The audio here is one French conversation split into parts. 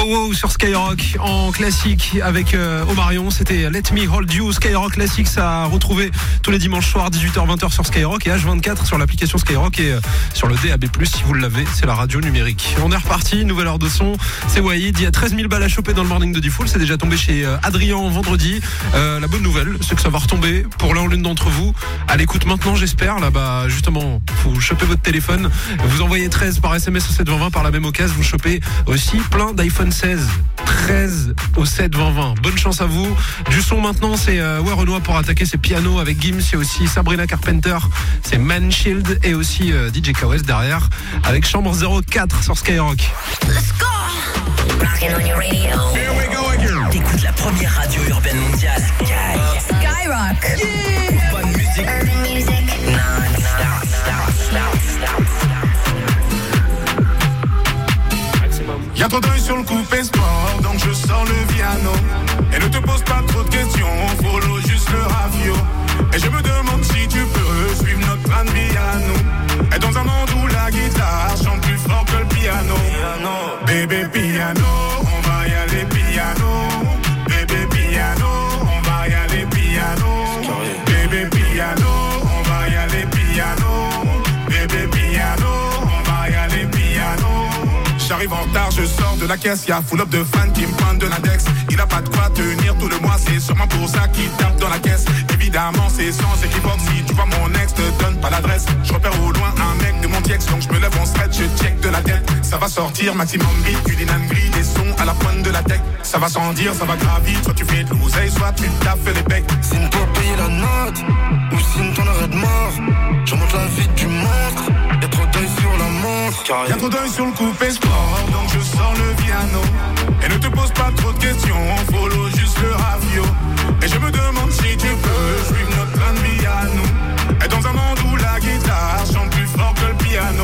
Wow sur Skyrock en classique avec Omarion, c'était Let Me Hold You. Skyrock Classique, ça a retrouvé tous les dimanches soirs 18h-20h sur Skyrock et H24 sur l'application Skyrock et sur le DAB+, si vous l'avez, c'est la radio numérique. On est reparti, nouvelle heure de son, c'est Wahid, il y a 13 000 balles à choper dans le morning de Diffoul, c'est déjà tombé chez Adrien vendredi. La bonne nouvelle, c'est que ça va retomber pour l'un ou l'une d'entre vous. À l'écoute maintenant, j'espère, là-bas, justement, vous chopez votre téléphone, vous envoyez 13 par SMS au 72020, par la même occasion, vous chopez aussi plein d'iPhone 16. 13 au 72020. Bonne chance à vous. Du son maintenant, c'est Renoir pour attaquer ses pianos avec Gims. Il y a aussi Sabrina Carpenter, c'est Man Shield et aussi DJ KOS derrière avec Chambre 04 sur Skyrock. Let's go. Rockin' on your radio. Here we go again. T'écoutes la première radio urbaine mondiale. Skyrock. Yeah. Bonne musique. Urban music. Y'a trop d'œil sur le coupé sport, donc je sors le piano. Et ne te pose pas trop de questions, follow juste le ravio. Et je me demande si tu peux suivre notre plan de vie à nous. Et dans un monde où la guitare chante plus fort que le piano. Bébé piano, on va y aller piano. Bébé piano, on va y aller piano. Bébé piano, on va y aller piano. Bébé piano, on va y aller piano. J'arrive en retard, je sors de la caisse, y'a full up de fans qui me prennent de l'index. Il a pas de quoi tenir tout le mois, c'est sûrement pour ça qu'il tape dans la caisse. Évidemment c'est sans équivoque, si tu vois mon ex, te donne pas l'adresse. Je repère au loin un mec de mon ex, donc je me lève en stretch, je check de la tête. Ça va sortir maximum vite, une dinguerie, des sons à la pointe de la tech. Ça va sans dire, ça va grave vite, soit tu fais de l'oseille, soit tu taffes les becs. Signe pour payer la note, ou signe ton arrêt de mort. Je remonte la vie du monstre, y'a trop d'œil sur la montre. Y'a trop d'œil sur le coupé sport, donc je sors le piano. Et ne te pose pas trop de questions, follow juste le ravio. Et je me demande si tu peux suivre notre plan de vie à nous. Et dans un monde où la guitare chante plus fort que le piano.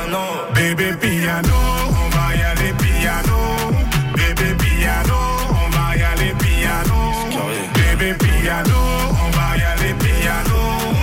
Bébé piano, on va y aller piano. Bébé piano, on va y aller piano. Bébé piano, on va y aller piano.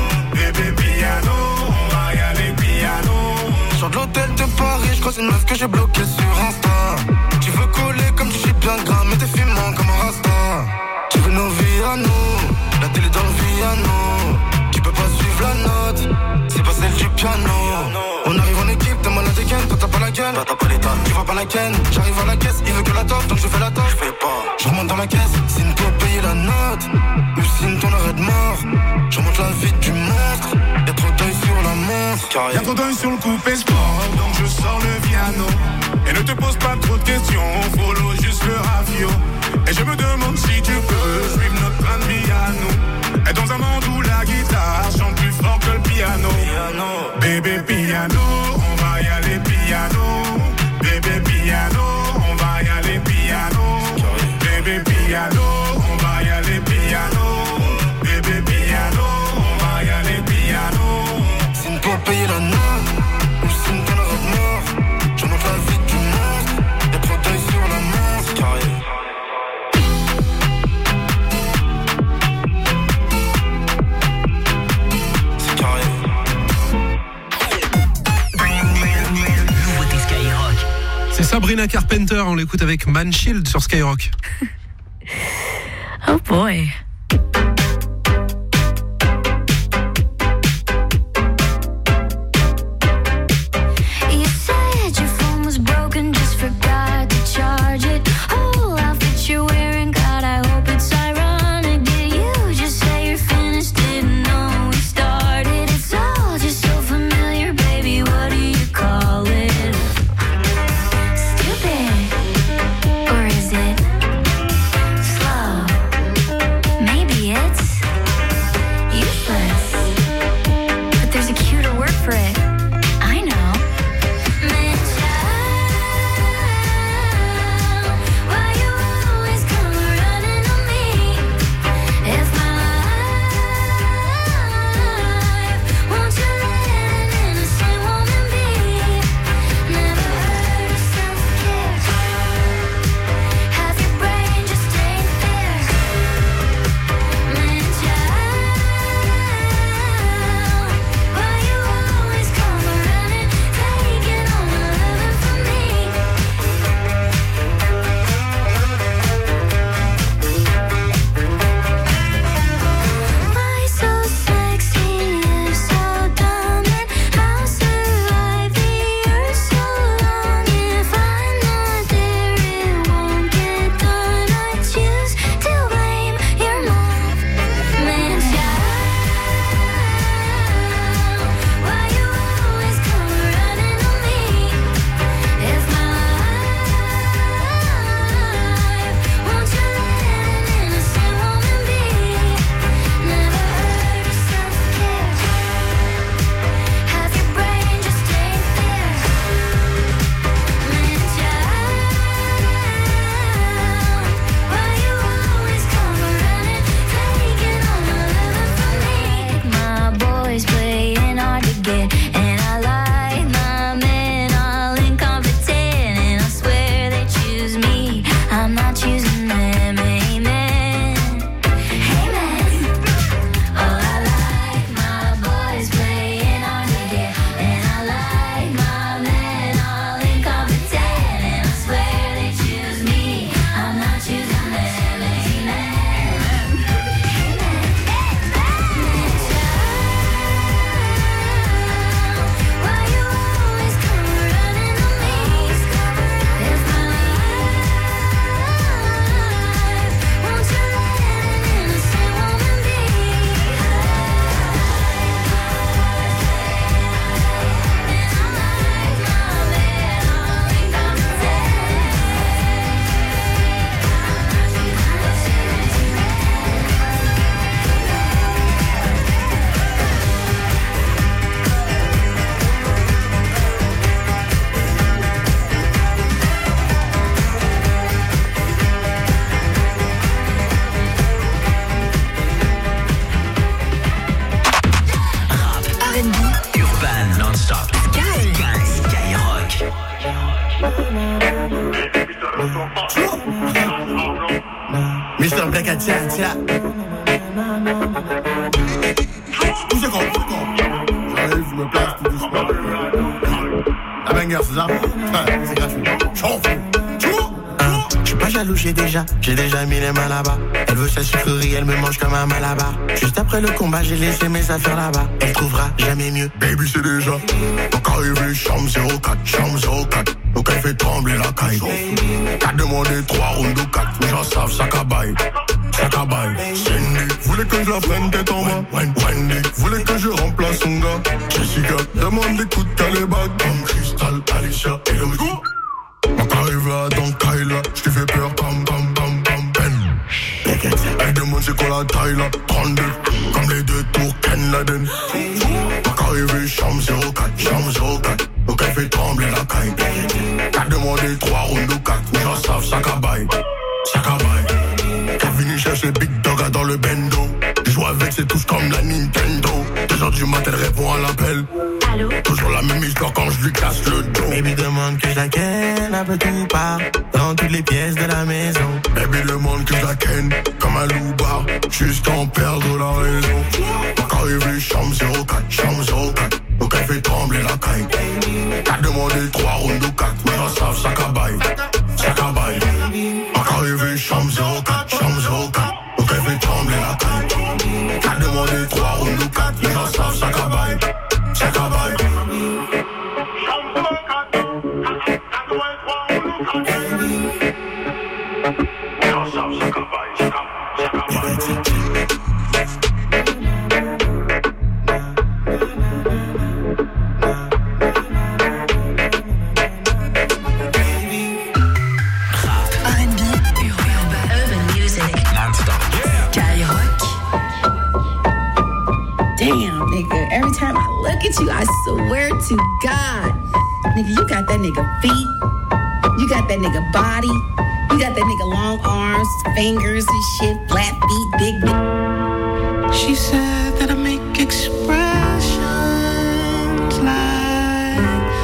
Bébé piano, on va y aller piano. Sors de l'hôtel de Paris, je croise une meuf que j'ai bloquée sur Insta. Tu veux coller comme tu chies bien gras, mais t'es filmant comme un rasta. Tu veux nos vies à nous, la télé dans le Viano. Tu peux pas suivre la note, c'est pas celle du piano. On arrive en équipe, t'es malade et ken, toi t'as pas la gueule, t'as pas l'état, tu vois pas la ken. J'arrive à la caisse, il veut que la toffe, donc je fais la toffe. Je fais pas, je remonte dans la caisse, signe toi payer la note, ou signe ton arrêt de mort. Je remonte la vie du monstre, y'a trop d'œil sur la montre. Y'a trop d'œil sur le coupé sport, donc je sors le piano. Et ne te pose pas trop de questions, follow juste le ravio. Et je me demande si tu peux suivre notre plan de vie à nous. Et dans un monde où la guitare chante plus fort que le piano. Bébé piano, on va y aller piano. Bébé piano, on va y aller piano. Bébé piano, on va y aller piano. Bébé piano, on va y aller piano. Signe pour payer la note, ou signe ton arrêt de mort. Je monte la vie du monstre, y'a trop d'œil sur la montre. Carré. C'est carré. Nouveauté Skyrock. C'est Sabrina Carpenter, on l'écoute avec Man Shield sur Skyrock. Oh boy. Stupid, or is it slow? Mr. Black à tia tia. Où c'est qu'on? J'arrive, je me place tout doucement. La banger, c'est ça? C'est gratuit. J'suis pas jaloux, j'ai déjà mis les mains là-bas. Elle veut sa sucrerie, elle me mange comme un malabar. Juste après le combat, j'ai laissé mes affaires là-bas. Elle trouvera jamais mieux. Baby, c'est déjà. Donc arrivé, chambre 04. Donc elle fait trembler la caille. T'as demandé 3 rounds ou 4. Les gens savent, ça cabaye. Cindy, voulait que je la prenne tête en bas. Wendy, voulait que je remplace son gars. Jessica, demande des coups de calébag. Comme Crystal, Alicia et Louis. Quand arrivé à Don Kyla, j't'ai fait peur comme Ben. Elle demande c'est quoi la taille là. 32, comme les 2 tours Ken Laden. Quand arrivé, chambre 04. Donc elle fait trembler la caille. T'as demandé 3 rounds ou 4. Les gens savent, ça cabaye. T'es venu chercher Big Dog dans le bendo. Je joue avec ses touches comme la Nintendo. 2h du matin, elle répond à l'appel. Allô? Toujours la même histoire quand je lui casse le dos. Baby demande que je la ken un peu tout part. Dans toutes les pièces de la maison. Baby demande que je la ken comme un loupard. Juste en perdre la raison. Quand arrivé, chambre 04. Donc elle fait trembler la caille. T'as demandé 3 rounds ou 4. Mais j'en savent, ça cabaye. Quand arrivé, chambre 04. Donc elle fait trembler la caille. T'as demandé 3 rounds ou 4. Mais j'en savent, ça cabaye. Every time I look at you, I swear to God, nigga, you got that nigga feet, you got that nigga body, you got that nigga long arms, fingers and shit, flat feet, big. She said that I make expressions like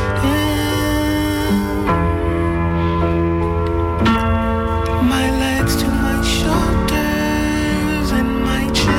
my legs to my shoulders and my chin.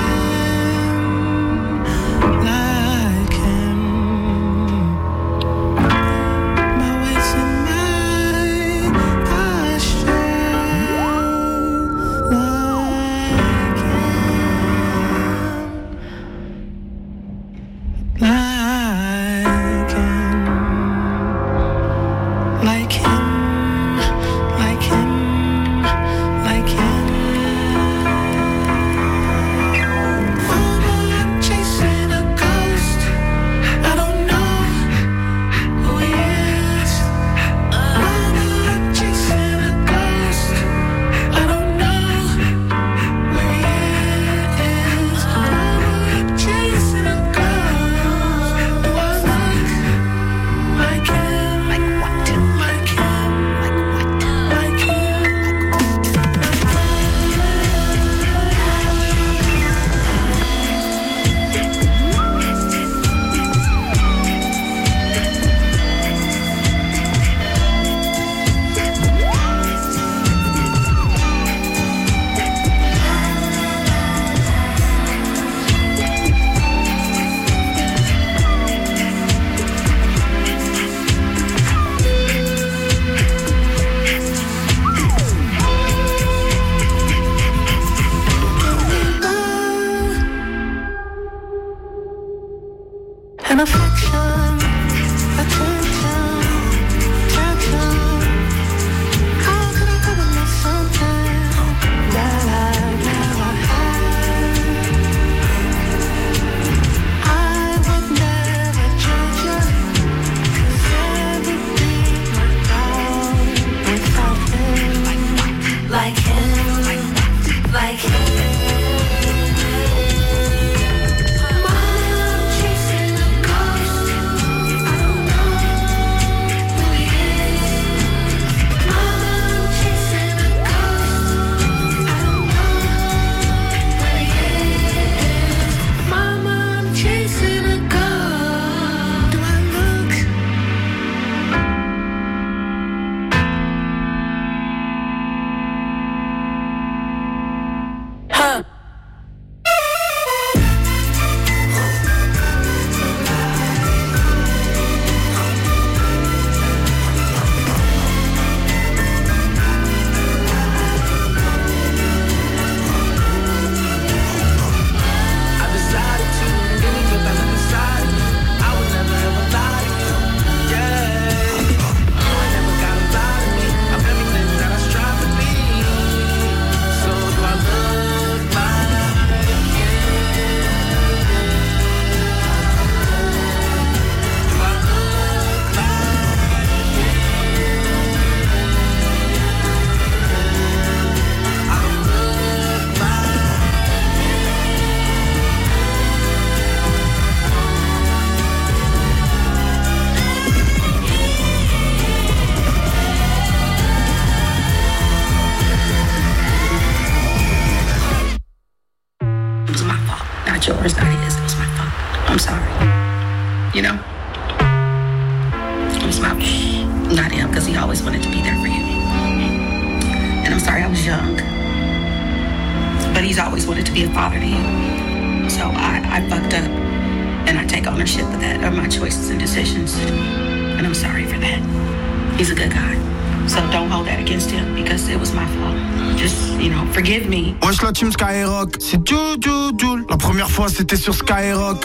not him, because he always wanted to be there for you. And I'm sorry I was young, but he's always wanted to be a father to you. So I fucked up, and I take ownership of that, of my choices and decisions. And I'm sorry for that. He's a good guy. So don't hold that against him, because it was my fault. Just, forgive me. Wesh la team Skyrock, c'est Joule. La première fois c'était sur Skyrock.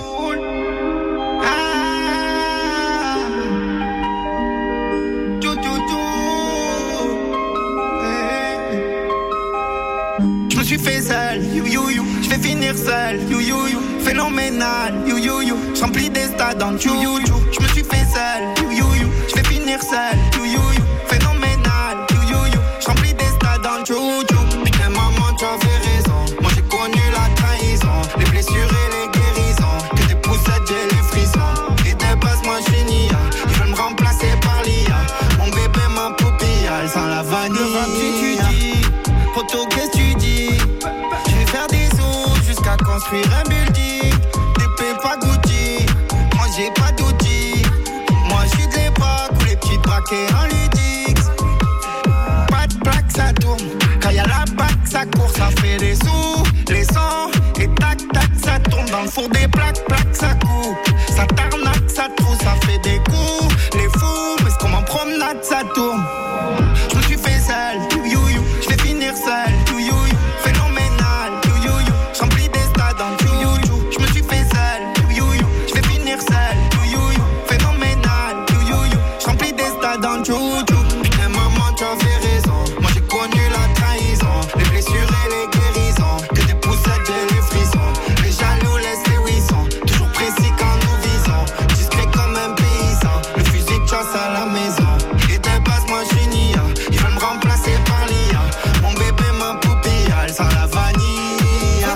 Je me suis fait seul, je vais finir seul, phénoménal, j'remplis des stades en you. Je me suis fait seul, je vais finir seul, phénoménal, j'remplis des stades en you. Putain maman tu avais raison, moi j'ai connu la trahison, les blessures et les guérisons, que des poussettes j'ai les frissons, et de base moi j'suis nia, ils veulent me remplacer par l'IA, mon bébé ma poupille, elle sent la vanille. Le rap tu dis, poto qu'est-ce que tu dis? Je vais faire des sous jusqu'à construire un building, des pépas Gucci, moi j'ai pas d'outils, moi j'suis de l'époque où les petits braquets en ludix. Pas de plaque ça tourne, quand y'a la bac ça court, ça fait des sous, les sons, et tac tac ça tourne dans le four des plaques ça coupe, ça tarnaque, ça trouve, ça fait des coups, les fous, mais ce qu'on m'en promenade ça tourne. Je me suis fait seul, je vais finir seul, phénoménal, j'remplis des stades en you. Je me suis fait seul, je vais finir seul, phénoménal, j'remplis des stades en you. Putain maman tu avais raison, moi j'ai connu la trahison, les blessures et les guérisons, que des poussettes j'ai les frissons, les jaloux laissent les wissons, toujours précis quand nous visons, discret comme un paysan, le fusil de chasse à la maison, et de base moi j'suis nia, ils veulent me remplacer par l'IA, mon bébé ma poupille, elle sent la vanille.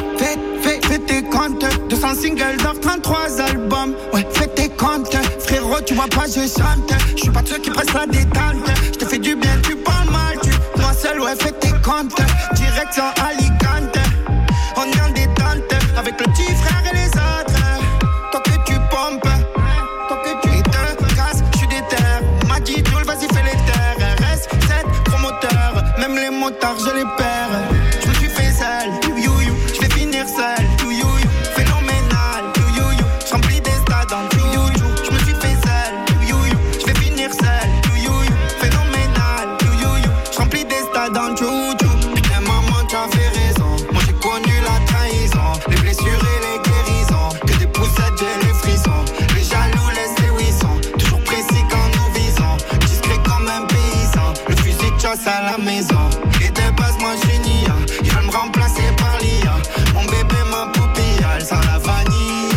Fais tes comptes, 200 singles d'or, 33 albums, ouais fais tes comptes, frérot tu vois pas je chante, j'suis pas de ceux qui pressent la détente, j'te fais du bien tu parles mal, moi seul ouais fais tes comptes, direction Alicante, on est en détente, avec le petit frère et les autres, toi que tu pompes, toi que tu te casses, j'suis déter, m'a dit Joule vas-y fais les terres, RS7 promoteur, même les motards je les perds, je me suis fait seul, je vais finir seul, phénoménal, j'remplis des stades en you. Je me suis fait seul, je vais finir seul, phénoménal, j'remplis des stades en you. Putain maman tu avais raison, moi j'ai connu la trahison, les blessures et les guérisons, que des poussettes j'ai les frissons, les jaloux laissent les wissons, toujours précis quand nous visons, discret comme un paysan, le fusil de chasse à la maison, et de base moi j'suis nia, ils veulent me remplacer par l'IA, mon bébé ma poupille, elle sent la vanille.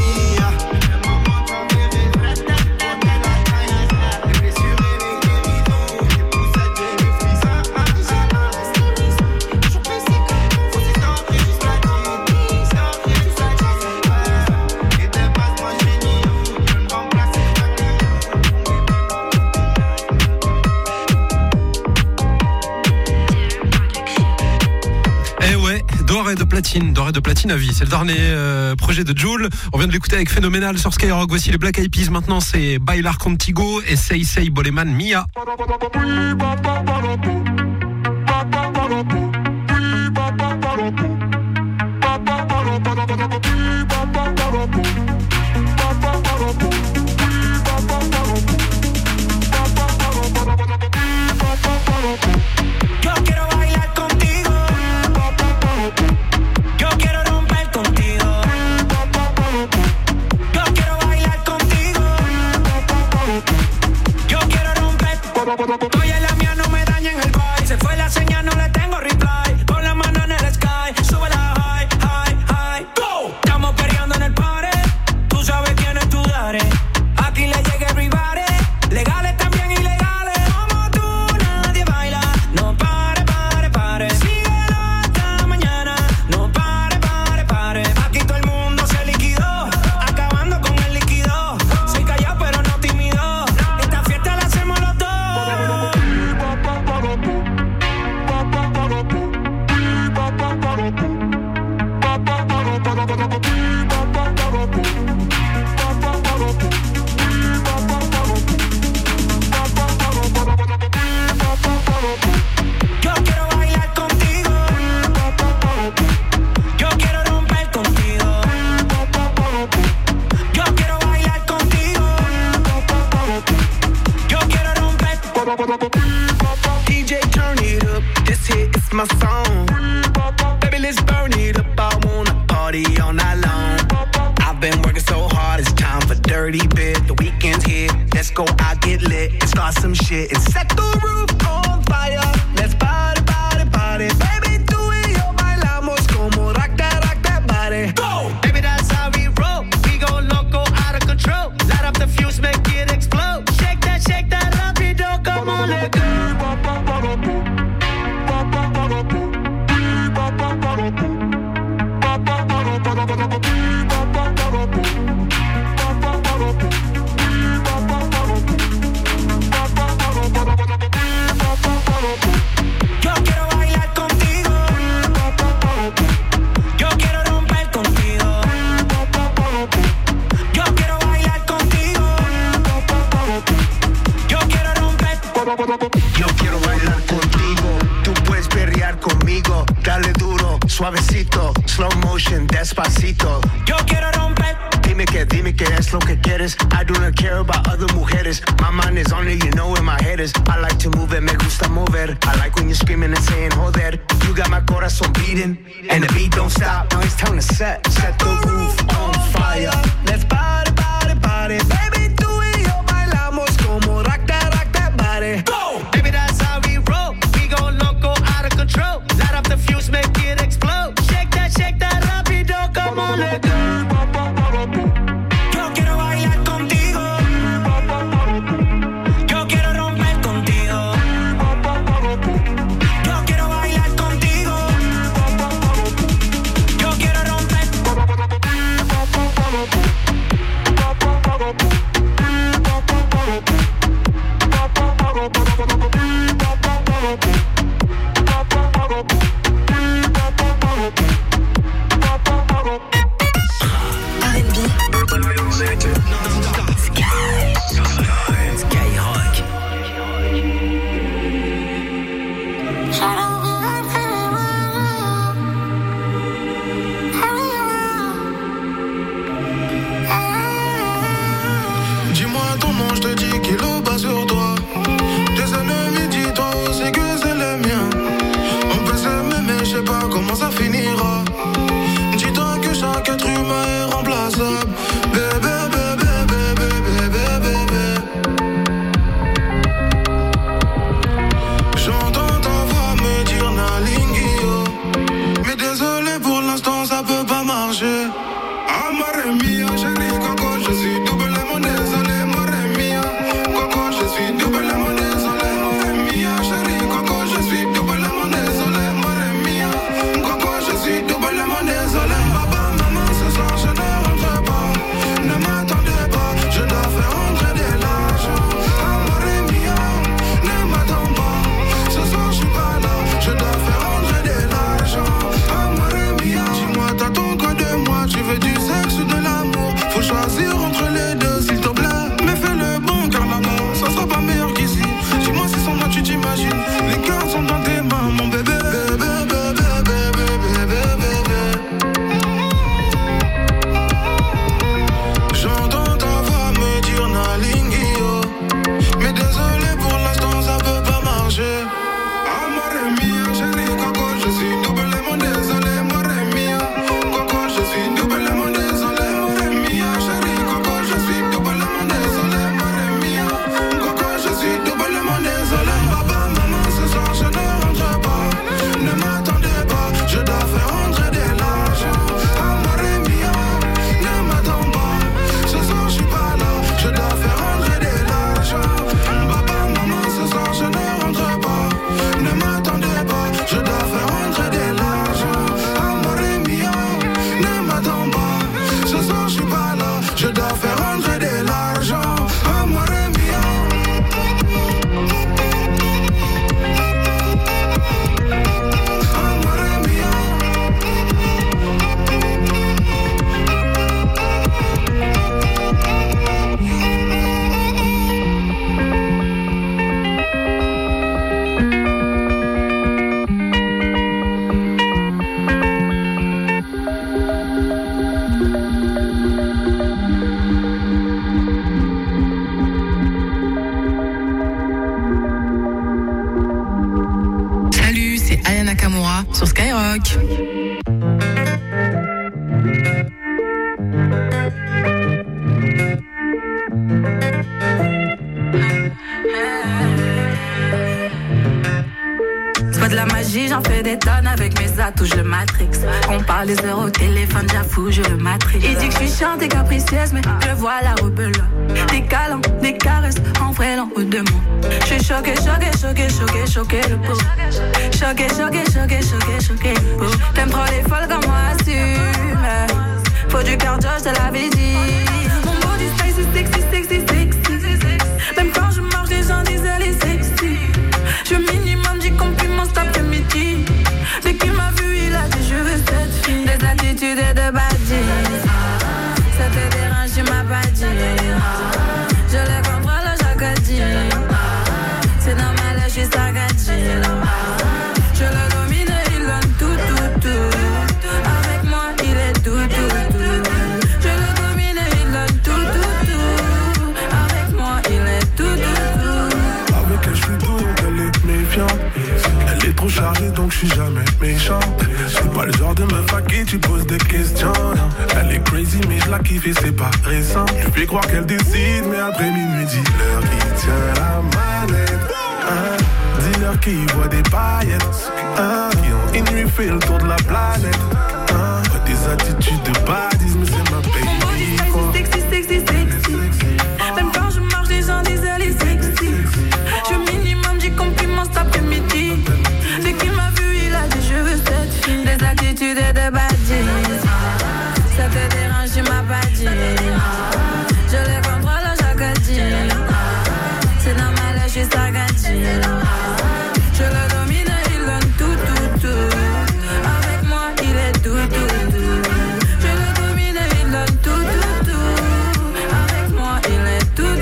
Doré de platine à vie. C'est le dernier projet de Joule. On vient de l'écouter avec Phénoménal sur Skyrock. Voici les Black Eyed Peas. Maintenant, c'est Bailar Contigo et Say Boleman Mia. Oye, la mía no me daña en el boy. Se fue la señal, no le tengo reply. Con la mano en el sky, sube la high, high, high. Go. Estamos peleando en el party. Tú sabes quién es tu daddy. Aquí le llega everybody. Legales también ilegales. Como tú nadie baila. No pare, pare, pare. Síguelo hasta mañana. No pare, pare, pare. Aquí todo el mundo se liquidó. Acabando con el líquido. Soy callado pero no tímido. Esta fiesta la hacemos los dos. DJ, turn it up. This hit is my song. Baby, let's burn it up. I wanna party all night long. I've been working so hard, it's time for dirty bit. The weekend's here, let's go out, get lit, and start some shit and set the roof on fire. Let's party, party, party. Baby, tú y yo bailamos como rock that body. Go! Baby, that's how we roll. We go loco, out of control. Light up the fuse, make it explode. Shake that rapido, come on, let go. Yo quiero bailar contigo. Yo quiero romper contigo. Yo quiero bailar contigo. Yo quiero romper. Yo quiero bailar contigo. Tú puedes perrear conmigo. Dale duro, suavecito. Slow motion, despacito. Yo quiero romper. Dime que es lo que quieres. I do not care about other mujeres. My mind is on it, you know where my head is. I like to move it, me gusta mover. I like when you're screaming and saying, joder. You got my corazón beating, and the beat don't stop. Now it's time to set the roof on fire. Let's party, party, party. Baby, tú y yo bailamos como rock that body. Go! Baby, that's how we roll. We go loco, out of control. Light up the fuse, make it explode. Shake that rapido, come on, let go. Yo quiero bailar contigo. Yo quiero romper contigo. Yo quiero bailar contigo. Yo quiero romper. Dis-moi ton nom, je te dis qu'il au bas sur toi. Tes ennemis, dis-toi aussi que c'est les miens. On peut s'aimer, mais je sais pas comment ça finira. Dis-toi que chaque être humain est remplaçable. Bébé, bébé, bébé, bébé, bébé. J'entends ta voix me dire Nalingio. Mais désolé, pour l'instant, ça peut pas marcher. Amare mia, chérie, coco, je suis doublement désolé, more mia. Coco, je suis doublement désolé, more mia. Chérie, coco, je suis doublement désolé, more mia. Coco, Barbara sur Skyrock. De la magie, j'en fais des tonnes avec mes atouts, je le matrix. On parle des heures au téléphone, j'avoue, je le matrix. Il dit que je suis chiante et capricieuse, mais je vois la rebelle. Des câlins, des caresses, en vrai, l'en haut de moi. Je suis choquée, le pot. Choquée, le pot. T'aimes trop les folles comme moi, assume. Faut du cardio, je te l'avais dit. Mon body style, c'est sexy. Même quand je marche, les gens disent elle est sexy. Je minimum 10 compliments cet après-midi. Dès qu'il m'a vu, il a dit je veux cette fille. Des attitudes et de badges. Ça te dérange, tu m'as pas dit. Je les contrôle chaque dit. C'est normal, je suis sagadji. Je le domine, il donne tout. Avec moi, il est tout. Je le domine, il donne tout. Avec moi, il est tout. Avec elle, je suis doux, elle est méfiante. Elle est trop chargée, donc je suis jamais méchant. Je suis pas le genre de meuf à qui tu poses des questions. Elle est crazy, mais je la kiffe et c'est pas récent. Je fais croire qu'elle décide, mais après minuit, dis-leur qui tient la manette. Dis-leur qui voit des paillettes. Qui ont une nuit fait le tour de la planète. Des attitudes de badisme, mais c'est ma baby. Sexy. Même quand je marche, les gens disent elle est sexy. Je minimum 10 compliments cet après-midi. Dès qu'il m'a vu, il a dit je veux cette fille. Des attitudes et de badges. Ça te dérange, tu m'as pas dit. Je les contrôle chaque dit. C'est normal, je suis sagadji. Je le domine, il donne tout. Avec moi, il est tout. Je le domine, il donne tout. Avec moi, il est tout.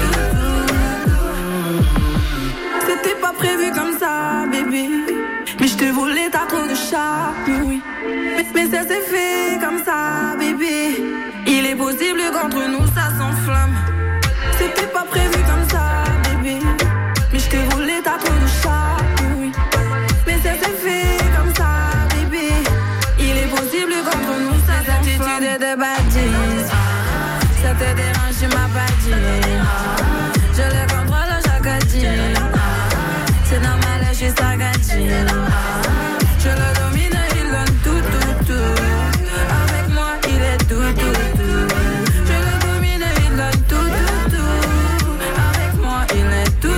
C'était pas prévu comme ça, bébé. Mais je te voulais, t'as trop de charme, oui. Mais ça s'est fait comme ça, bébé. Il est possible qu'entre nous ça s'enflamme. C'était pas prévu comme ça, bébé. Mais je te voulais, t'as trop de charme, oui. Mais ça s'est fait comme ça, bébé. Il est possible qu'entre nous ça s'enflamme. Attitude de badges. Ça te dérange, tu m'as pas dit. Je les contrôle chaque dit. C'est normal, je suis sagadji. Je le domine, il donne tout. Avec moi, il est tout. Je le domine, il donne tout. Avec moi, il est tout.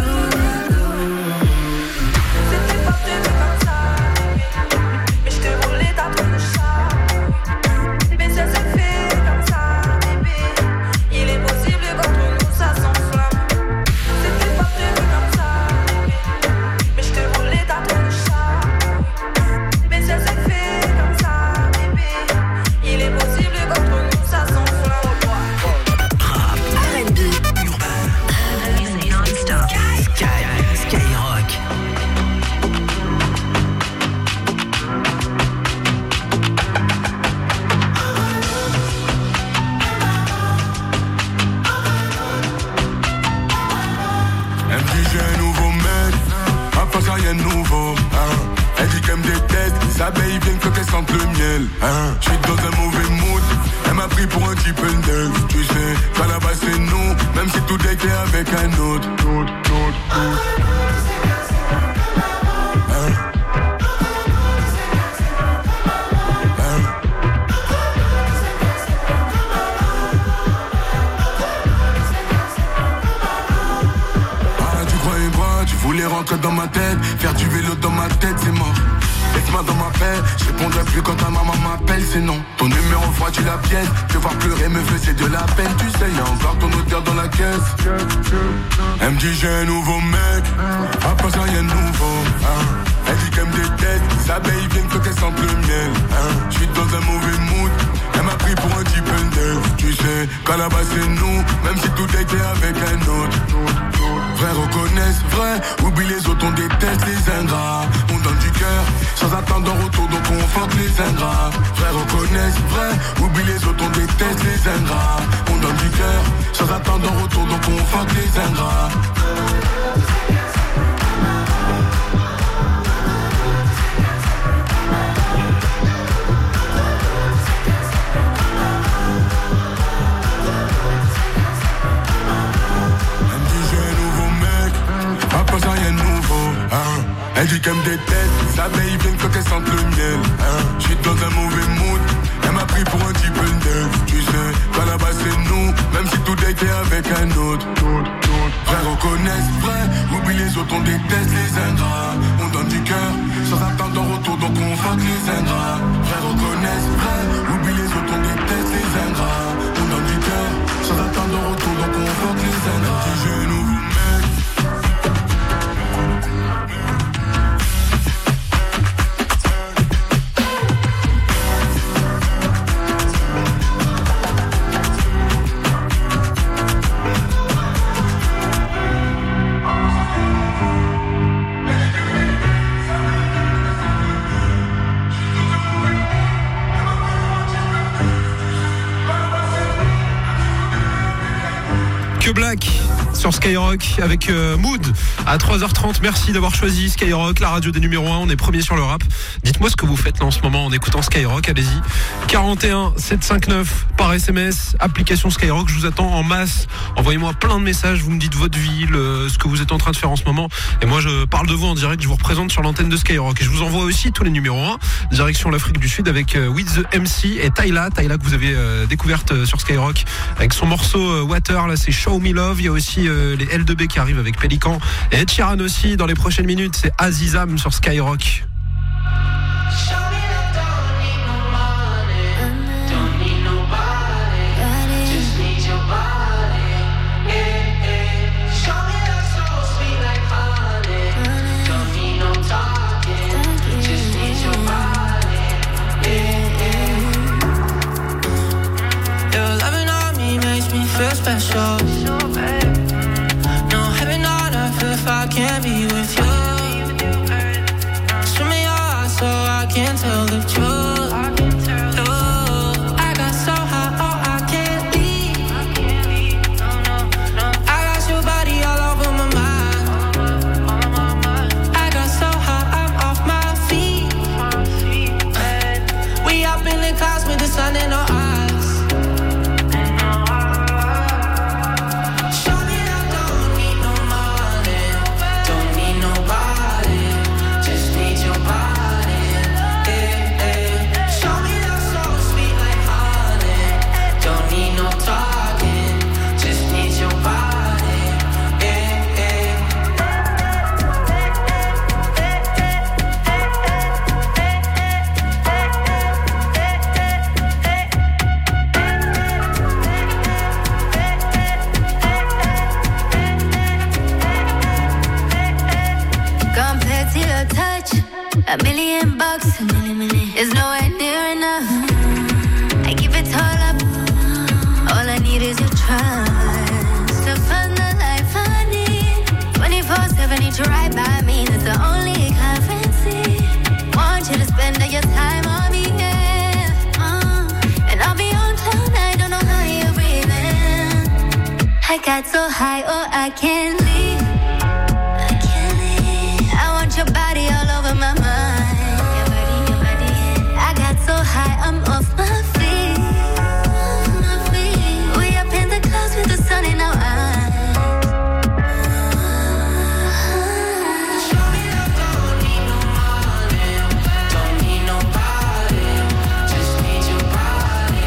C'était pas prévu comme ça, mais je te voulais, t'as trop de charme. Mais ça s'est fait comme ça, bébé. Il est possible qu'entre nous ça s'enflamme. C'était pas prévu comme ça, mais je te voulais, t'as trop de charme. Mais ça s'est fait comme ça, bébé. Il est possible qu'entre nous ça s'enflamme. R&B, urbain, non-stop, Skyrock. Elle me dit j'ai un nouveau mec, à part ça rien de nouveau. Elle dit qu'elle me déteste, sa baby vient que qu'elle sente le miel. J'suis dans un mauvais mood, elle m'a pris pour un type neuf. Tu sais, qu'à la base c'est nous, même si tout est avec un autre. Tu croyais quoi, tu voulais rentrer dans ma tête, faire du vélo dans ma tête, c'est mort. Laisse-moi dans ma paix, je répondrai plus quand ta maman m'appelle, c'est non. Ton numéro froid, tu la pièce, te voir pleurer me faisait de la peine, tu sais, y'a encore ton odeur dans la caisse. Elle me dit j'ai un nouveau mec, à part ça y'a un nouveau. Elle dit qu'elle me déteste, sa baby vient que qu'elle sente le miel. J'suis dans un mauvais mood, elle m'a pris pour un type neuf. Tu sais, qu'à la base c'est nous, même si tout était avec un autre. Vrai reconnaissent, vrai, oublie les autres, on déteste les ingrats. On donne du cœur, sans attendre en retour, donc on fente les ingrats. Vrai reconnaissent, vrai, oublie les autres, on déteste les ingrats. On donne du cœur, sans attendre en retour, donc on fente les ingrats. Elle dit qu'elle me déteste, les abeilles viennent quand elles sentent le miel. J'suis dans un mauvais mood, elle m'a pris pour un type neuf. Tu sais, quand là-bas c'est nous, même si tout est avec un autre. Frère, reconnaissent vrai, oublie les autres, on déteste les ingrats. On donne du cœur, sans attendre en retour, donc on fuck les ingrats. Frère, reconnaissent vrai, oublie les autres, on déteste les ingrats. On donne du cœur, sans attendre en retour, donc on fuck les ingrats. Petit genou vous mec. Black sur Skyrock avec Mood à 3h30. Merci d'avoir choisi Skyrock, la radio des numéros 1. On est premier sur le rap. Dites-moi ce que vous faites là en ce moment en écoutant Skyrock. Allez-y. 41 759 par SMS, application Skyrock. Je vous attends en masse. Envoyez-moi plein de messages. Vous me dites votre ville, ce que vous êtes en train de faire en ce moment. Et moi, je parle de vous en direct. Je vous représente sur l'antenne de Skyrock. Et je vous envoie aussi tous les numéros 1. Direction l'Afrique du Sud avec With the MC et Tyla que vous avez découverte sur Skyrock avec son morceau Water. Là, c'est Show Me Love. Il y a aussi les L2B qui arrivent avec Pélican et Ed Sheeran aussi dans les prochaines minutes. C'est Azizam sur Skyrock. Feel special. No heaven on earth if I can't be with you. Show me your eyes so I can tell the truth. I got so high, oh I can't leave. I got your body all over my mind. I got so high, I'm off my feet. We up in the clouds with the sun in our eyes. $1 million is nowhere near enough. I give it all up. All I need is your trust to find the life I need. 24/7 need you right by me. That's the only currency. Want you to spend all your time on me, yeah. And I'll be on cloud nine. Don't know how you're breathing. I got so high, oh I can't leave. Your body all over my mind. Your body. I got so high, I'm off my feet. We up in the clouds with the sun in our eyes. Show me love, don't need no money, don't need nobody, just need your body.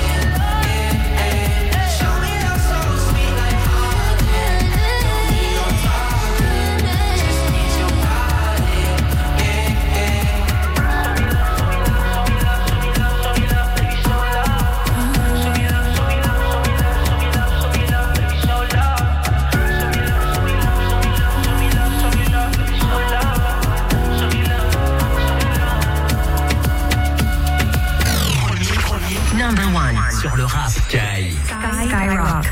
Show me love so sweet like honey, don't need no talking, just need your body. Number 1 sur le rap. Skyrock.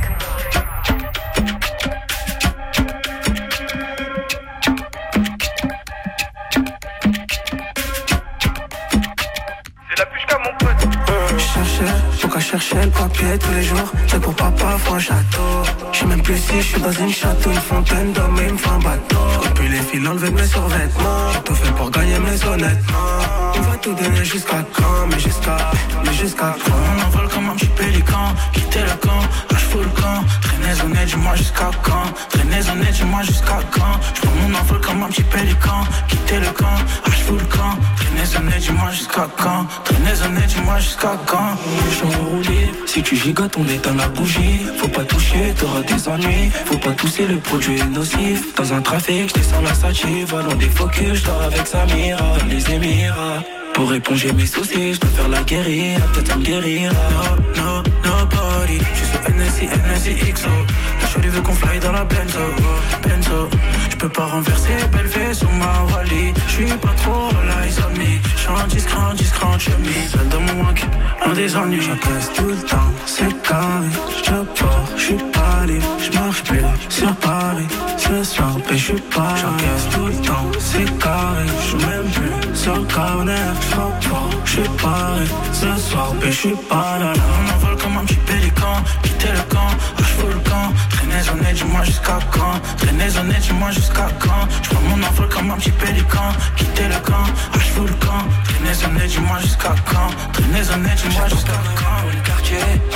Chercher le papier tous les jours, c'est pour papa, faut un château. J'sais même plus si j'suis dans une château, une fontaine d'hommes et il me faut un bateau. Depuis les fils enlever mes survêtements, j'ai tout fait pour gagner mais honnêtement. On va tout donner jusqu'à quand, mais jusqu'à quand. On envole comme un petit pélican, quitter le camp, lâche full le camp. Traînez honnête, dis-moi jusqu'à quand. Traînez honnête, dis-moi jusqu'à quand. J'prends mon envol comme un petit pélican, quitter quitter le camp. Ah, je fous le camp. Traînez sonné, dis-moi jusqu'à quand. Traînez sonné, dis-moi jusqu'à quand. Je suis enroulé. Si tu gigotes, on éteint la bougie. Faut pas toucher, t'auras des ennuis. Faut pas tousser, le produit est nocif. Dans un trafic, j'descends la sative. Allons des focus, j'dors avec Samira. Dans les Émirats. Pour éponger mes soucis, j'dois faire la guérilla. Peut-être ça me guérira. No, nobody. J'suis sur NSI, XO. La chérie veut qu'on fly dans la Benzo. J'peux pas renverser, belle fée sur ma Wally. J'suis pas trop eyes on me. J'suis discret, chemise. Seul dans mon wank, loin des ennuis. J'encaisse tout le temps, c'est carré. J'suis pas libre, j'marche plus sur Paris. Ce soir, j'suis pas. J'encaisse tout le temps, c'est carré. J'suis même plus sur le corner. J'suis paré. Ce soir, j'suis pas là. On envole comme un petit pélican. Quitter le camp, ah j'fous le camp. Traînez en nez, dis-moi jusqu'à quand. Traînez en nez, dis-moi jusqu'à quand. J'prends mon envol comme un petit pélican. Quitter le camp, ah j'fous le camp. Traînez en nez, dis-moi jusqu'à quand. Traînez en nez, dis-moi jusqu'à quand. Le quartier,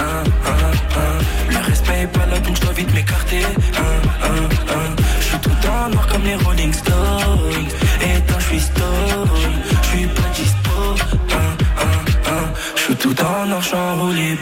le respect est pas là donc j'dois vite m'écarter. J'suis tout en noir comme les Rolling Stones. Et quand j'suis stone, j'suis pas dispo. J'suis tout en noir, j'suis enroulé.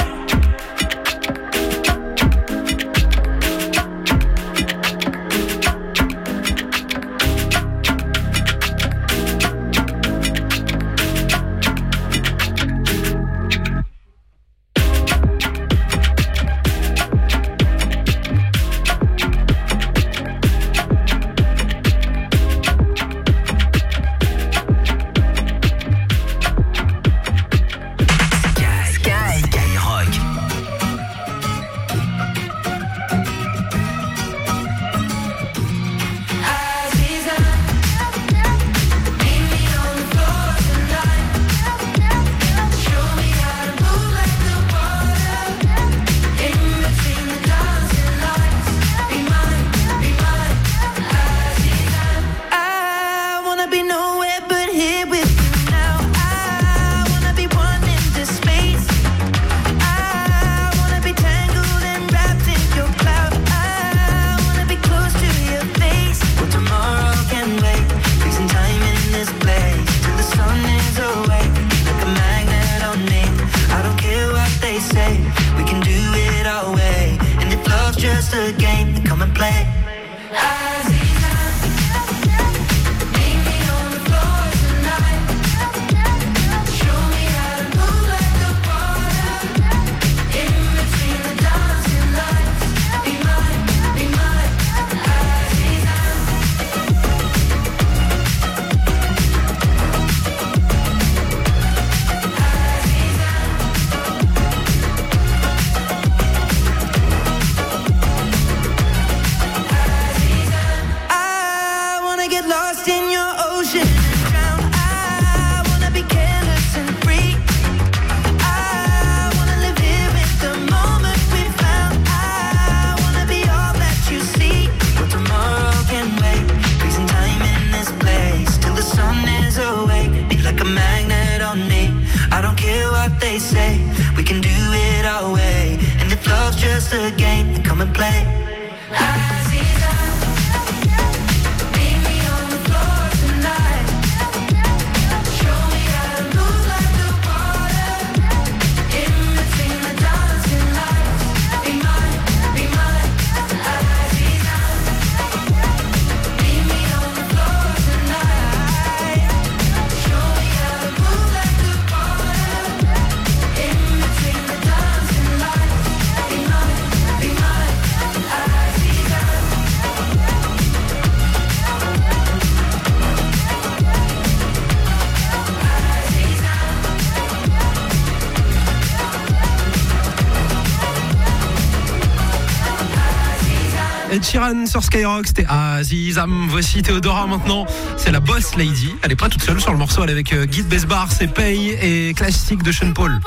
Ed Sheeran sur Skyrock, c'était Azizam. Voici Théodora maintenant, c'est la boss lady. Elle est pas toute seule sur le morceau, elle est avec Guy Besbar, c'est Pay et Classique de Sean Paul.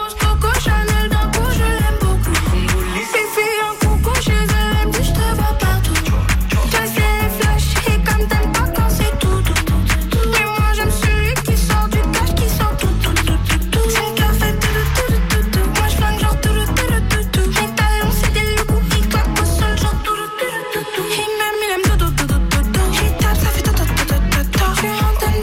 J'suis en train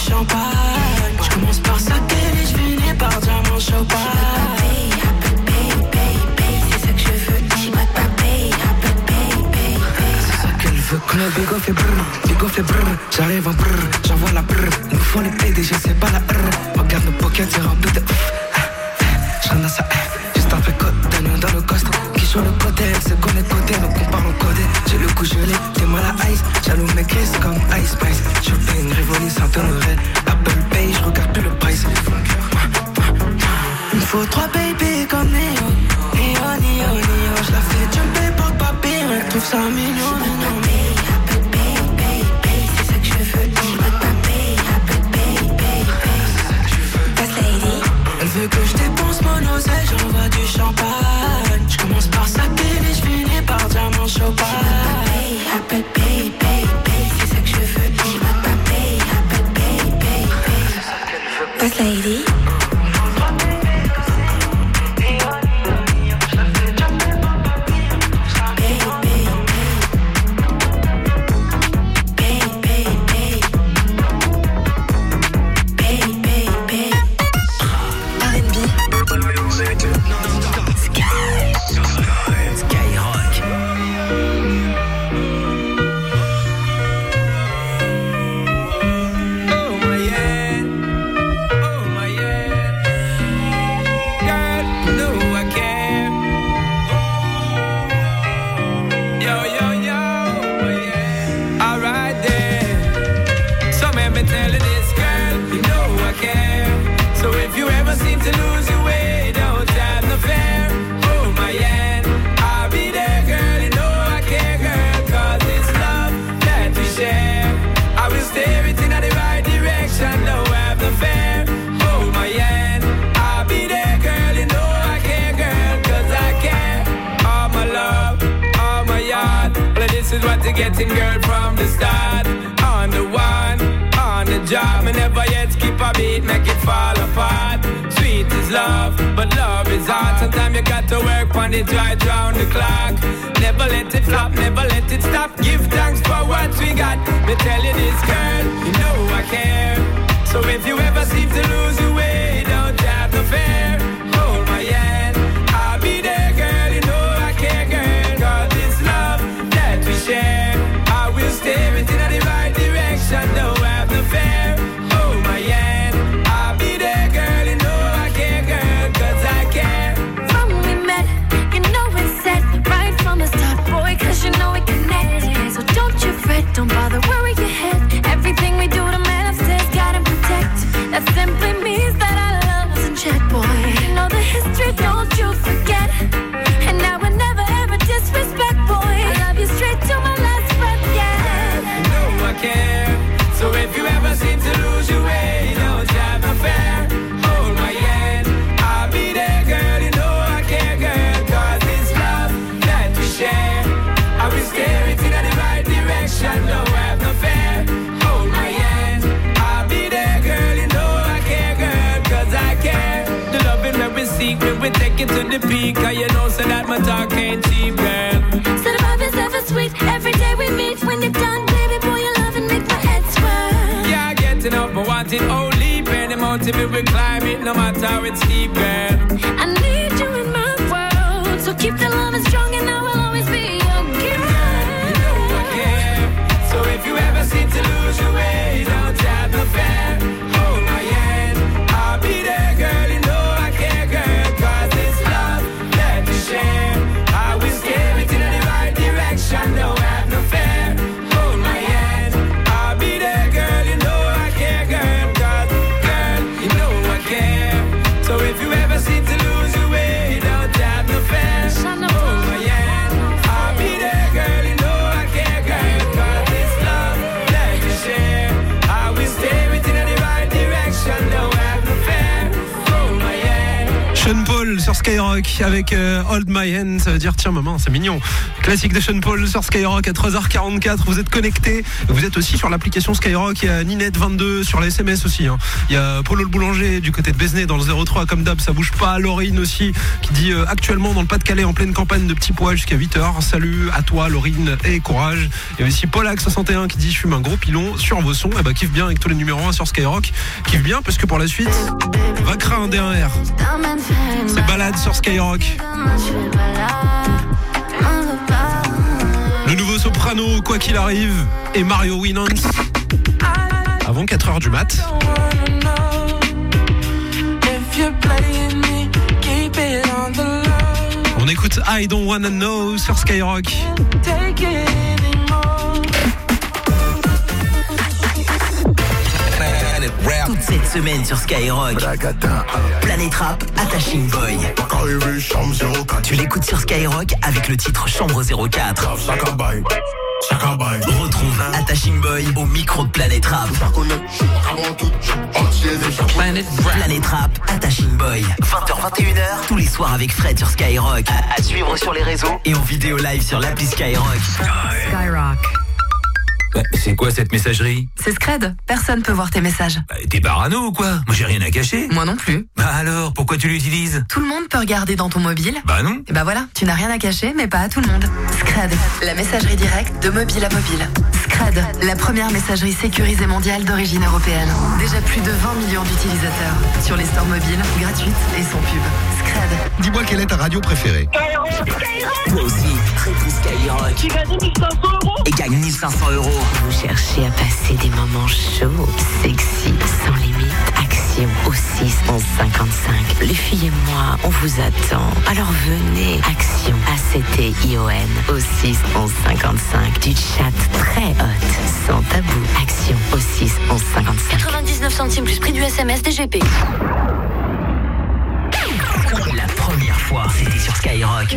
champagne. Je commence par ça et je finis par diamant champagne. C'est ça que je veux, j'y boite pas paye. C'est ça qu'elle veut. Quand le bigo fait brrr, j'arrive en brrr, j'envoie la brrr. Nous font les PDG, c'est pas la brrr. Regarde nos pockets, c'est rempli de j'en ça, juste après côte, d'un dans le coste. Qui sur le côté, elle se connaît côté, donc on parle en codé. J'ai le coup gelé, t'es mal à ice. Jaloux mes caisses comme Ice Spice. Je fais une Rivoli Saint-Honoré. Apple Pay, je regarde plus le price. Il me faut 3 baby comme Neo. Je la fais jumper pour le papier, elle trouve ça mignon. C'est ça que je veux, j'y boite pas elle veut que je dépense mon oseille, j'envoie du champagne. Je commence par ça et je finis par diamant champagne. Appelle pay, c'est ça que je veux, j'y boite pas pay. Appelle pay, c'est ça qu'elle veut. Boss lady. Getting girl from the start. On the one, on the job. Me never yet skip a beat, make it fall apart. Sweet is love, but love is hard. Sometimes you got to work on it right round the clock. Never let it flop, never let it stop. Give thanks for what we got. Me tell you this, girl, you know I care. So if you ever seem to lose your way, don't have no fear. Hold my hand, I'll be there, girl. You know I care, girl. Cause this love that we share, steer it in the right direction, don't have no fear. Hold my hand, I'll be there, girl. You know I care, girl, cause I care. From when we met, you know it's set right from the start, boy, cause you know it connects. So don't you fret, don't bother, worry your head. Everything we do to manifest, guide and protect. That simply means that our love is in check, boy. You know the history, don't you forget. And I would never ever disrespect, boy. I love you straight to my last breath, yeah. I care. So if you ever seem to lose your way, don't have no fear. Hold my hand, I'll be there, girl. You know I care, girl. Cause this love that we share, I will steer it in the right direction, don't have no fear. Hold my hand, I'll be there, girl. You know I care, girl. Cause I care. The loving that we seek, when we take it to the peak. Cause you know, so that my talk ain't cheap, girl. So the vibe is ever sweet, every day we meet. When you're done, baby boy, you love and make my head swirl. Yeah, getting up, but wanting only. Any mountain we will climb it, no matter how it's steep, girl. I need you in my world, so keep the love strong and I will always be your girl. You know I care. So if you ever seem to lose your way, don't have no fear. Hold my hand, I'll be there, girl. You know I care, girl. Cause this love that we share, I will steer it in the right direction, don't have no fear. Hold my hand, I'll be there, girl. You know I care, girl. Cause, girl, you know I care. So if you ever seem to lose your way, don't have no fear. Hold my hand, Skyrock avec Hold My Hand, ça veut dire tiens maman, c'est mignon. Classique de Sean Paul sur Skyrock à 3h44, vous êtes connectés, vous êtes aussi sur l'application Skyrock, il y a Ninette22 sur les SMS aussi, hein. Il y a Polo le boulanger du côté de Besnay dans le 03 comme d'hab, ça bouge pas. Laurine aussi qui dit actuellement dans le Pas-de-Calais en pleine campagne de petits pois jusqu'à 8h. Salut à toi Laurine et courage. Il y a aussi Paulac61 qui dit je fume un gros pilon sur vos sons, et bah kiffe bien avec tous les numéros 1 sur Skyrock, kiffe bien parce que pour la suite va créer un DRR. C'est balade sur Skyrock. Le nouveau soprano quoi qu'il arrive et Mario Winans avant 4h du mat. On écoute I Don't Wanna Know sur Skyrock. Toute cette semaine sur Skyrock, Planète Rap, Attaching Boy. Tu l'écoutes sur Skyrock avec le titre Chambre 04. Retrouve Attaching Boy au micro de Planète Rap. Planète Rap, Attaching Boy. 20h-21h, tous les soirs avec Fred sur Skyrock. À suivre sur les réseaux et en vidéo live sur l'appli Skyrock. Skyrock. C'est quoi cette messagerie? C'est Scred, personne peut voir tes messages. T'es parano ou quoi? Moi j'ai rien à cacher. Moi non plus. Bah alors, pourquoi tu l'utilises? Tout le monde peut regarder dans ton mobile. Bah non. Et bah voilà, tu n'as rien à cacher, mais pas à tout le monde. Scred, la messagerie directe de mobile à mobile. Scred, la première messagerie sécurisée mondiale d'origine européenne. Déjà plus de 20 millions d'utilisateurs. Sur les stores mobiles, gratuites et sans pub. Scred. Dis-moi quelle est ta radio préférée? Toi aussi, réponds Skyrock. Tu gagnes 1500 € Et gagne 1500 €. Vous cherchez à passer des moments chauds, sexy, sans limite, action au 6 11 55. Les filles et moi, on vous attend. Alors venez, action ACTION au 6 11 55. Du chat très hot, sans tabou. Action au 6 11 55. 99 centimes plus prix du SMS DGP. La première fois, c'était sur Skyrock.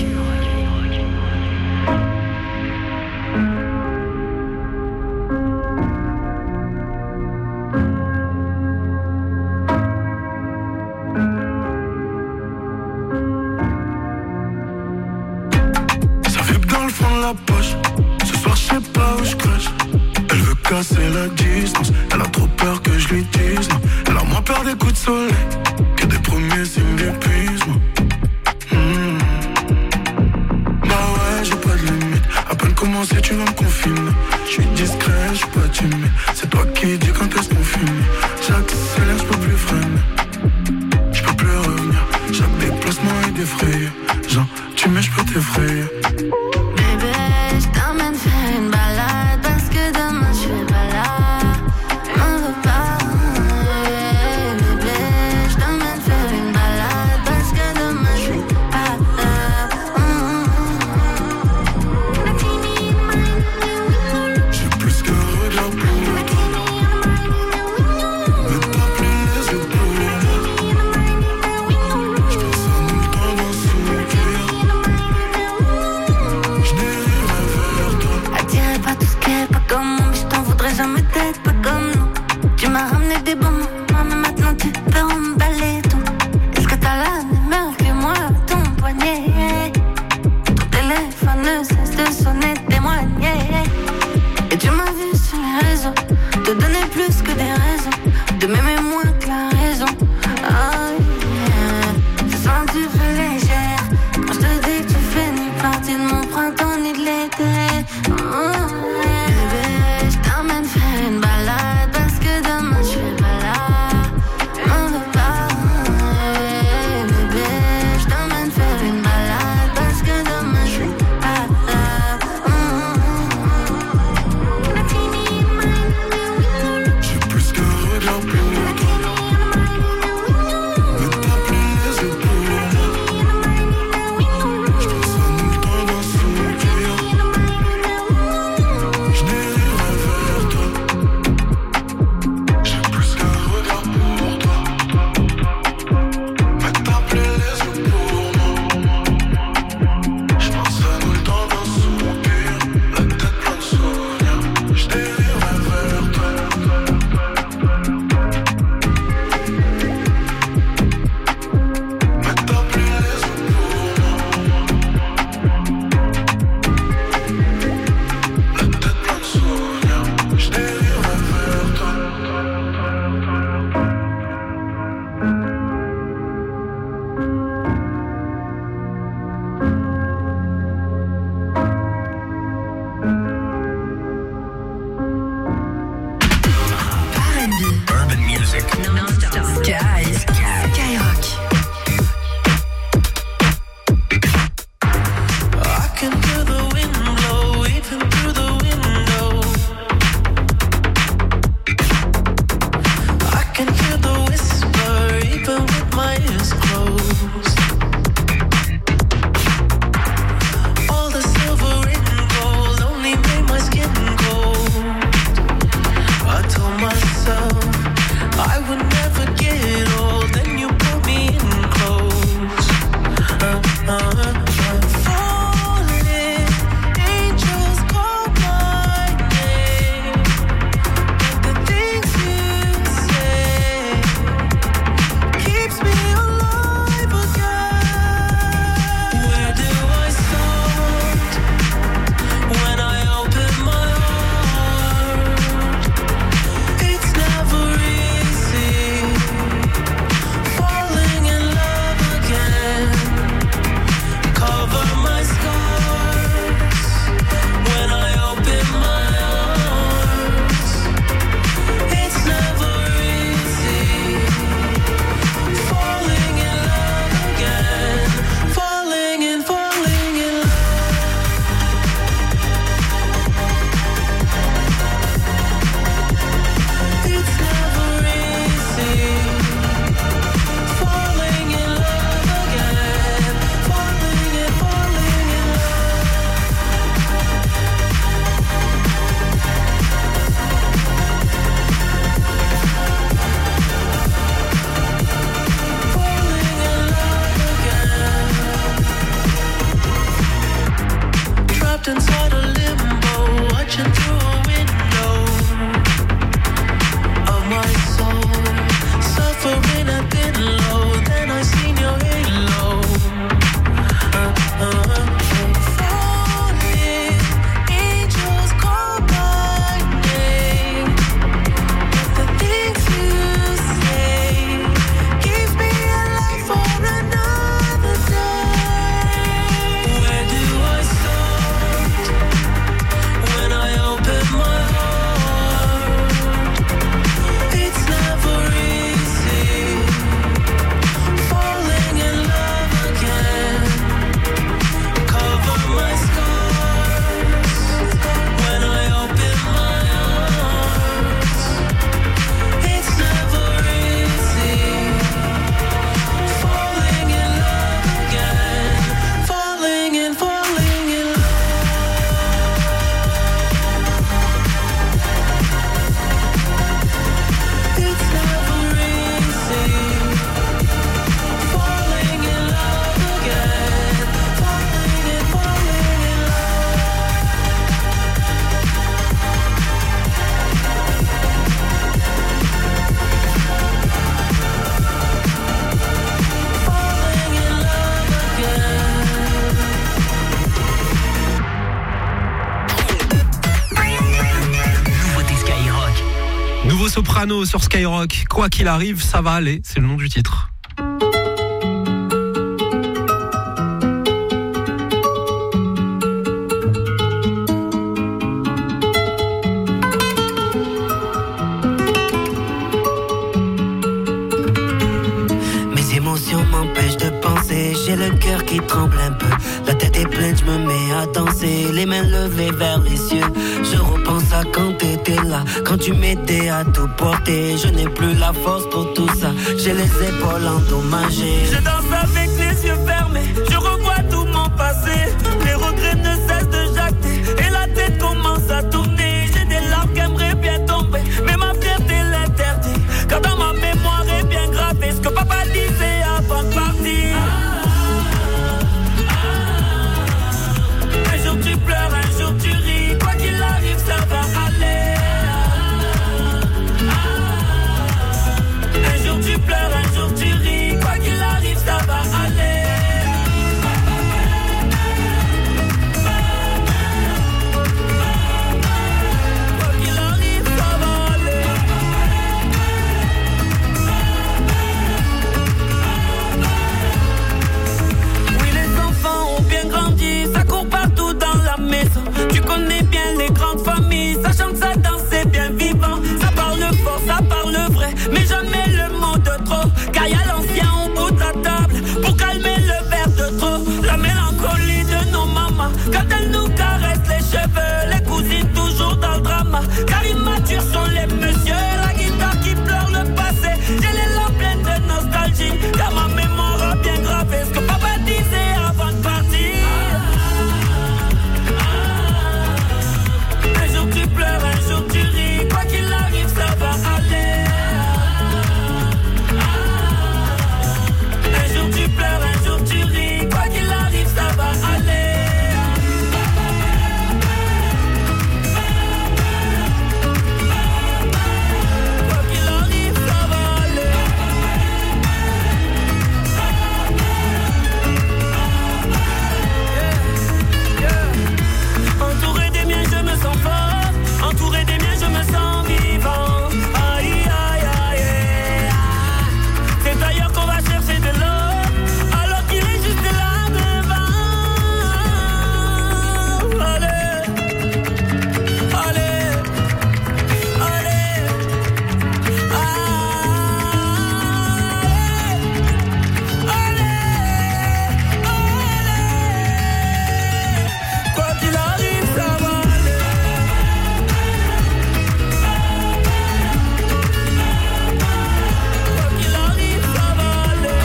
Ça vibre dans le fond de la poche. Ce soir, je sais pas où je crache. Elle veut casser la distance. Elle a trop peur que je lui dise non. Elle a moins peur des coups de soleil que des premiers signes d'épuisement. Bah ouais, j'ai pas de limite. À peine commencé, tu vas me confiner. Je suis discret, je suis pas timide. C'est toi qui dis quand est-ce qu'on finit. J'accélère, je peux plus freiner. Je peux plus revenir. Chaque déplacement est défrayé. Genre, tu mets, je peux t'effrayer. Bébé, je t'emmène faire une balade parce que demain je suis pas là. On veut pas. Bébé, je t'emmène faire une balade parce que demain je suis pas là. J'ai plus qu'un regard pour toi. Ne t'as plus les yeux pour moi. Je pense à nous le temps d'un soupir. Je dériverai vers toi. Attiré par tout ce qui est pas comme moi, mais je t'en voudrais jamais d'être pas comme nous. Tu m'as ramené des bons moments, mais maintenant tu peux emballer tout. Est-ce que t'as la même que moi, ton poignet? Ton téléphone ne cesse de sonner, témoigner. Et tu m'as vu sur les réseaux, te donner plus que des raisons, de m'aimer moins que la raison. Oh yeah, je sens que tu fais légère quand je te dis que tu fais ni partie de mon printemps ni de l'été. Oh yeah. Bébé, je t'emmène faire une balade parce que demain je suis pas là. On veut pas. Bébé, je t'emmène faire une balade parce que demain je suis pas là. J'ai plus qu'un regard pour toi. Ne t'as plus les yeux pour moi. Je pense à nous le temps d'un soupir. Je dériverai vers toi. J'ai plus qu'un regard pour toi. Ne t'as plus les yeux pour moi. Je pense à nous le temps d'un soupir. La tête pleine de souvenirs. Je dériverai vers toi. Soprano sur Skyrock. Quoi qu'il arrive, ça va aller. C'est le nom du titre. J'ai le cœur qui tremble un peu, la tête est pleine, je me mets à danser, les mains levées vers les cieux. Je repense à quand t'étais là, quand tu m'aidais à tout porter. Je n'ai plus la force pour tout ça, j'ai les épaules endommagées. Je danse avec les yeux fermés, je revois tout mon passé. Les regrets ne cessent de jacter, et la tête commence à tourner. J'ai des larmes qui aimeraient bien tomber, mais ma fierté l'interdit, car dans ma mémoire est bien gravé ce que papa disait avant de partir. Un jour tu pleures, un jour tu ris, quoi qu'il arrive ça va aller. Un jour tu pleures, un jour tu ris, quoi qu'il arrive ça va aller. Quoi qu'il arrive ça va aller. Oui, les enfants ont bien grandi, ça court partout dans la maison. Tu connais bien les grandes familles, ça chante, ça danse, c'est bien vivant. Ça parle fort, ça parle vrai, mais jamais le mot de trop. Car y a l'ancien au bout de la table pour calmer le verre de trop. La mélancolie de nos mamans quand elles nous caressent les cheveux. Les cousines toujours dans le drama, car immatures sont les messieurs. La guitare qui pleure le passé, j'ai les larmes pleines de nostalgie, car ma mémoire a bien gravé ce que papa disait avant de partir. Un jour tu pleures, un jour tu ris, quoi qu'il arrive ça va aller. Un jour tu pleures, un jour tu ris, quoi qu'il arrive ça va aller. Quoi qu'il arrive ça va aller. Entouré des miens je me sens fort, entouré des miens je me sens vivant. Aïe aïe aïe aïe. C'est ailleurs qu'on va chercher de l'or, alors qu'il est juste là devant. Allez, allez, allez, allez. Quoi qu'il arrive ça va aller. Quoi qu'il arrive ça va aller.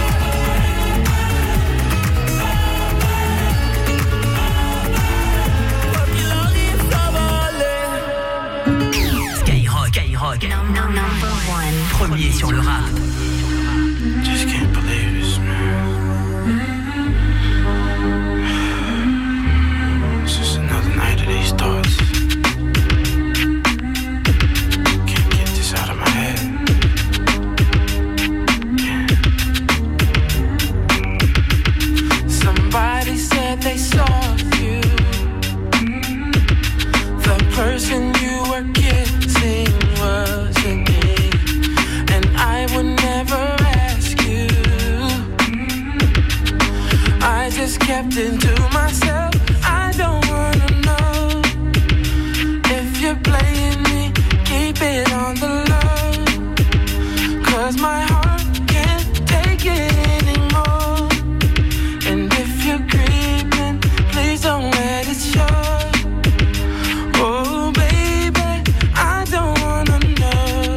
Quoi qu'il arrive ça va aller. Skyrock, Skyrock. Number one. Premier sur le rap. Just can't believe this, man. It's just another night of these thoughts. Can't get this out of my head. Somebody said they saw you. The person you were kissing wasn't me, and I would never ask you. I just kept it to myself. I don't wanna know if you're playing me. Keep it on the low, 'cause my heart can't take it anymore. And if you're creeping, please don't let it show. Oh baby, I don't wanna know.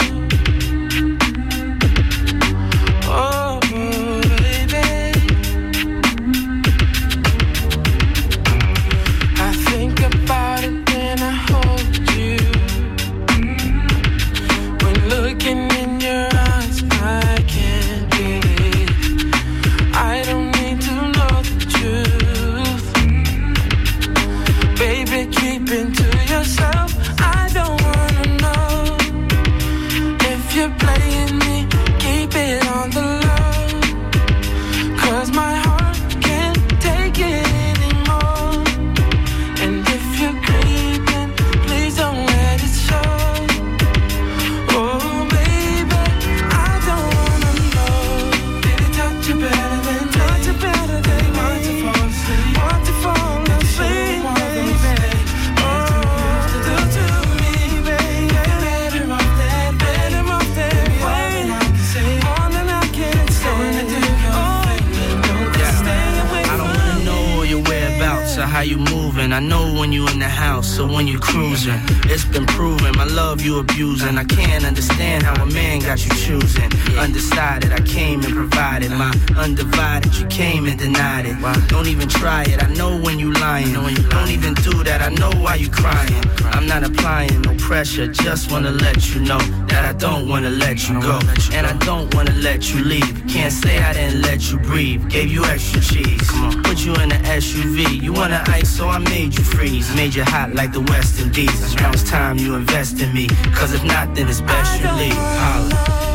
Oh baby, I think about it when I hold you. When looking in your eyes, I how you moving. I know when you in the house or when you cruising. It's been proven, my love you abusing. I can't understand how a man got you choosing. Undecided, I came and provided. My undivided, you came and denied it. Don't even try it, I know when you lying. Don't even do that, I know why you crying. I'm not applying no pressure, just wanna let you know that I don't wanna let you go. And I don't wanna let you leave. Can't say I didn't let you breathe. Gave you extra cheese, put you in an SUV. You wanna ice, so I made you freeze. Made you hot like the West Indies. Now it's time you invest in me, cause if not, then it's best you leave. Holla.